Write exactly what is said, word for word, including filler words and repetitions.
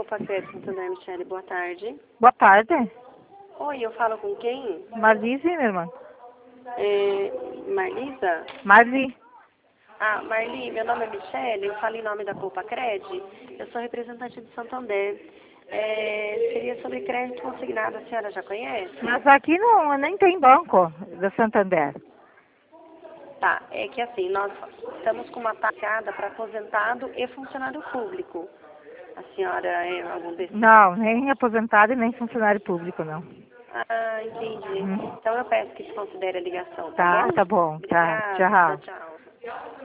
Copa Crédito Santander, Michele, boa tarde. Boa tarde. Oi, eu falo com quem? Marli, sim, minha irmã. É, Marlisa? Marli. Ah, Marli, meu nome é Michele, eu falo em nome da Copa Crédito. Eu sou representante de Santander. É, seria sobre crédito consignado, a senhora já conhece? Mas aqui não, nem tem banco da Santander. Tá, é que assim, nós estamos com uma taxada para aposentado e funcionário público. A senhora é algum desses? Não, nem aposentado e nem funcionário público, não. Ah, entendi. Hum. Então eu peço que se considere a ligação, tá Tá, bom? tá bom. Tá, Obrigada, tchau, tchau. tchau.